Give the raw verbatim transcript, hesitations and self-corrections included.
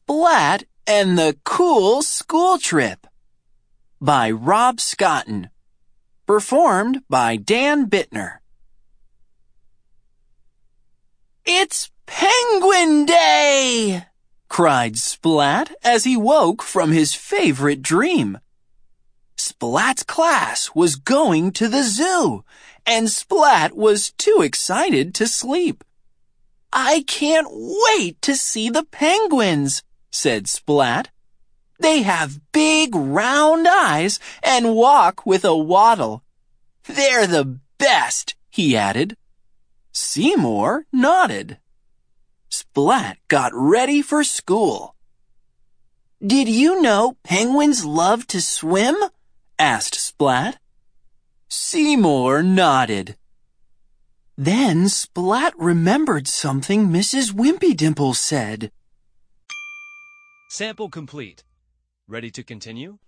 Splat and the Cool School Trip by Rob Scotton. Performed by Dan Bittner. It's Penguin Day! Cried Splat as he woke from his favorite dream. Splat's class was going to the zoo, and Splat was too excited to sleep. I can't wait to see the penguins, said Splat. They have big round eyes and walk with a waddle. They're the best, he added. Seymour nodded. Splat got ready for school. Did you know penguins love to swim? Asked Splat. Seymour nodded. Then Splat remembered something Missus Wimpy Dimple said. Sample complete. Ready to continue?